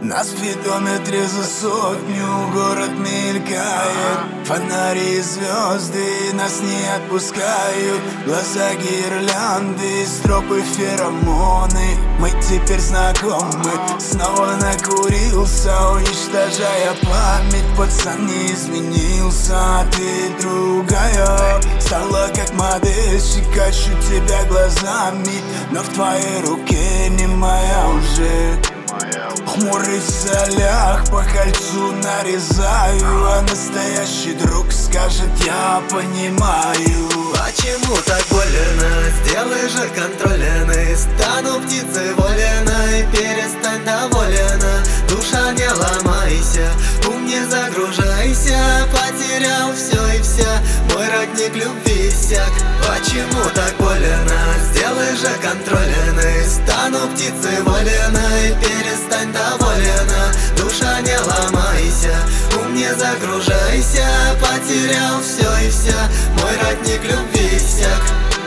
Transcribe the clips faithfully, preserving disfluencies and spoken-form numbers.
На спидометре за сотню город мелькает. Фонари и звезды нас не отпускают. Глаза гирлянды, стропы феромоны. Мы теперь знакомы. Снова накурился, уничтожая память. Пацан не изменился, а ты другая. Стала как модель, щекочу тебя глазами. Но в твоей руке не моя уже. Хмурый в солях, по кольцу нарезаю. А настоящий друг скажет: я понимаю. Почему так больно? Сделай же контрольный. Стану птицей воленой, перестань доволена. Душа, не ломайся, ум не загружайся. Потерял все и вся, мой родник любви иссяк. Почему так больно? Сделай же контрольный. Стану птицей воленой, перестань доволена. Душа, не ломайся, ум не загружайся. Потерял все и вся, мой родник любви иссяк.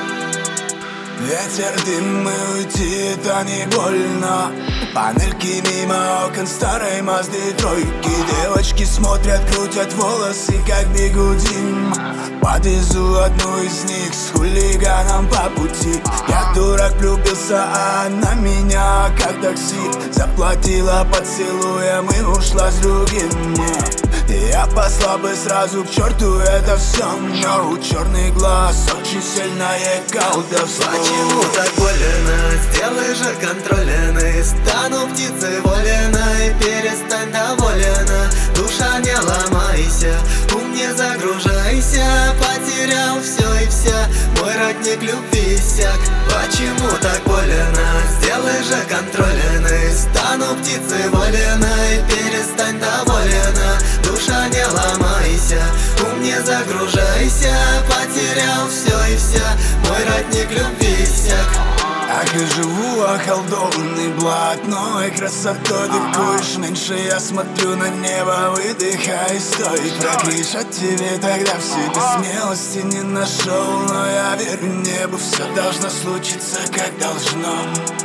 Ветер, дым, и уйти это не больно. Панельки мимо окон старой Мазды тройки. Девочки смотрят, крутят волосы, как бигудин. Подвезу одну из них с хулиганом по пути. Я дурак влюбился, а она меня как такси. Заплатила поцелуем и ушла с другим. Я послал бы сразу к черту это все, но у черный глаз очень сильное колдовство. Почему так больно? Сделай же контрольный. Стану птицей воленой, перестань доволена. Душа, не ломайся, ум не загружайся. Потерял все и вся, мой родник любви иссяк. Почему так больно? Сделай же контрольный. Стану птицей воленой, перестань доволена. Душа, не ломайся, ум не загружайся. Потерял все и вся, мой родник любви иссяк. Ах, и живу околдованный блатной красотой. Такой меньше я смотрю на небо, выдыхай, стой. Прокричать тебе тогда в себе смелости не нашел. Но я верю небу, все должно случиться как должно.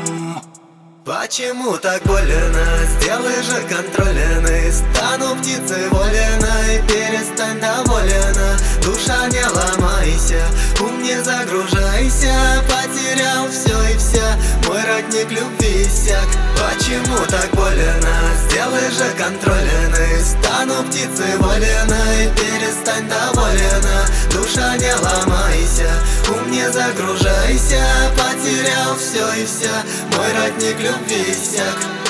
Почему так больно? Сделай же контрольный. Стану птицей воленой, перестань доволена. Душа, не ломайся, ум не загружайся. Потерял все и вся, мой родник любви иссяк. Почему так больно? Сделай же контрольный. Стану птицей воленой, перестань доволена. Душа, не ломайся, ум не загружайся. Потерял все и вся, мой родник любви иссяк.